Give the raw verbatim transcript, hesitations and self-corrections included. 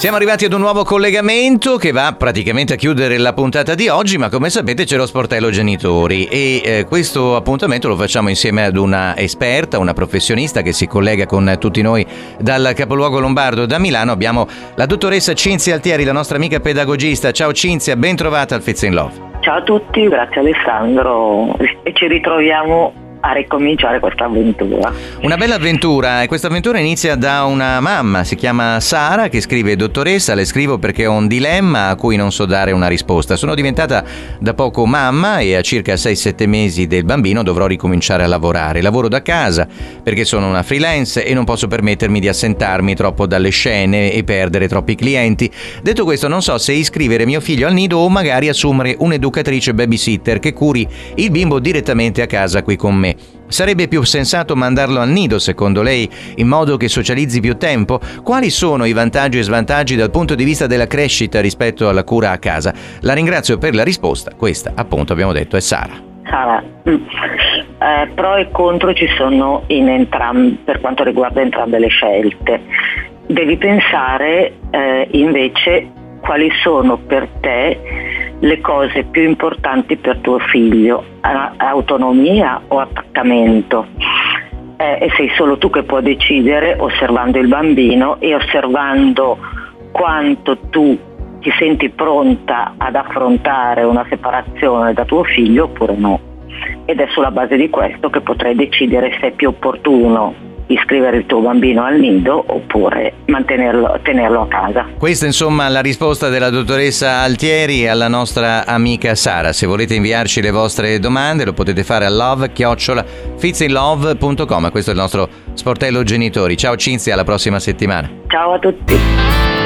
Siamo arrivati ad un nuovo collegamento che va praticamente a chiudere la puntata di oggi, ma come sapete c'è lo Sportello Genitori e eh, questo appuntamento lo facciamo insieme ad una esperta, una professionista che si collega con tutti noi dal capoluogo lombardo, da Milano. Abbiamo la dottoressa Cinzia Altieri, la nostra amica pedagogista. Ciao Cinzia, ben trovata al Fits in Love. Ciao a tutti, grazie Alessandro, e ci ritroviamo a ricominciare questa avventura. Una bella avventura, e questa avventura inizia da una mamma, si chiama Sara, che scrive: dottoressa, le scrivo perché ho un dilemma a cui non so dare una risposta. Sono diventata da poco mamma e a circa sei sette mesi del bambino dovrò ricominciare a lavorare. Lavoro da casa perché sono una freelance e non posso permettermi di assentarmi troppo dalle scene e perdere troppi clienti. Detto questo, non so se iscrivere mio figlio al nido o magari assumere un'educatrice babysitter che curi il bimbo direttamente a casa qui con me. Sarebbe più sensato mandarlo al nido, secondo lei, in modo che socializzi più tempo? Quali sono i vantaggi e svantaggi dal punto di vista della crescita rispetto alla cura a casa? La ringrazio per la risposta. Questa, appunto, abbiamo detto, è Sara. Sara, eh, pro e contro ci sono in entram- per quanto riguarda entrambe le scelte. Devi pensare eh, invece quali sono per te le cose più importanti per tuo figlio, autonomia o attaccamento, eh, e sei solo tu che puoi decidere osservando il bambino e osservando quanto tu ti senti pronta ad affrontare una separazione da tuo figlio oppure no, ed è sulla base di questo che potrai decidere se è più opportuno iscrivere il tuo bambino al nido oppure mantenerlo, tenerlo a casa. Questa insomma la risposta della dottoressa Altieri alla nostra amica Sara. Se volete inviarci le vostre domande lo potete fare a love chiocciola fitsinlove punto com. Questo è il nostro Sportello Genitori. Ciao Cinzia, alla prossima settimana. Ciao a tutti.